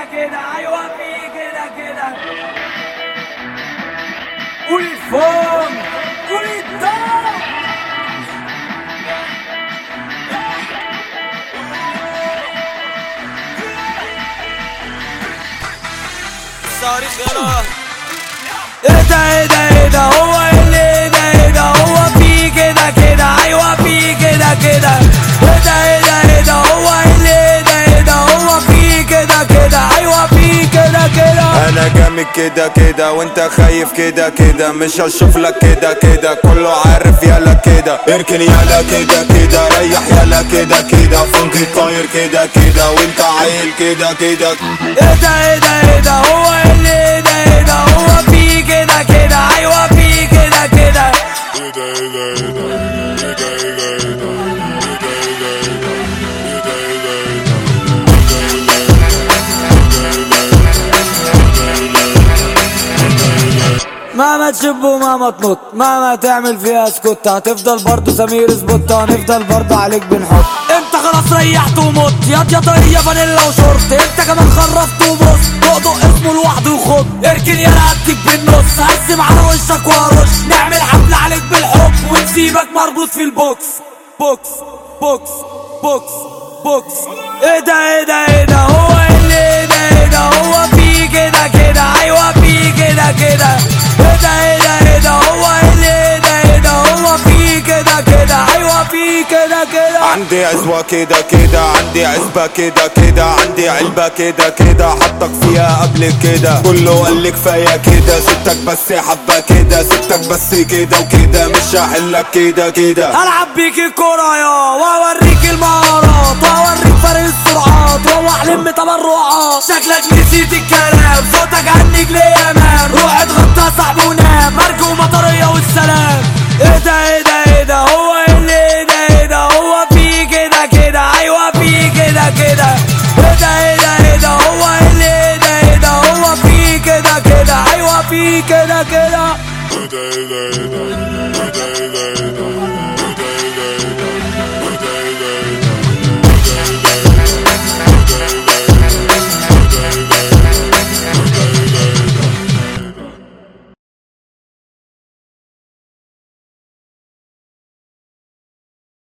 كده ايوه في كده كده. قول الفون قول الدار. صارخ يلا. ايه ده هو اللي ايه ده هو في كده كده ايوه في كده كده. ايه ده هو اللي ايه ده هو في كده كده ايوه في كده كده. انا جامد كده كده وانت خايف كده كده، مش هشوف لك كده كده، كله عارف يلا كده. اركن يلا كده كده، ريح يلا كده كده، فنجي طاير كده كده وانت عايل كده كده. ايه ده هو اللي ايه ده هو في كده كده ايوه في كده كده. مهما تشب ومهما تنط مهما تعمل فيها اسكت، هتفضل برضو سمير سبوت، هنفضل برضو عليك بنحط. انت خلاص ريحت ومت يا طرية فانيلا وشورت، انت كمان خرفت وبص دق اسمه لوحده وخد. اركن يا رقبتك بالنص هقسم على وشك وارش، نعمل حفلة عليك بالحب ونسيبك مربوط في البوكس. بوكس بوكس بوكس بوكس. ايه ده هو اللي ايه ده هو في كده كده ايوه في كده كده. ايه ده هو اللي ايه ده هو في كده كده ايوه في كده كده. عندي عزوة كده كده، عندي عزبة كده كده، عندي علبة كده كده، حطك فيها قبل كده، كله قال لي كفاية كده، سبتك بس حبة كده، سبتك بس كده وكده، مش هحلك كده كده. هلعب بيك الكورة يا واوريك المهارات واوريك فرق السرعات، روح لم تبرعات. شكلك نسيت الكلام صوتك عنك ليه مان، روح اتغطى صاحبي ونام مرجو مطرية والسلام. ايه ده هو اللي ايه ده هو في كده كده ايوه في كده كده. ايه ده هو اللي ايه ده هو في كده كده ايوه في كده كده.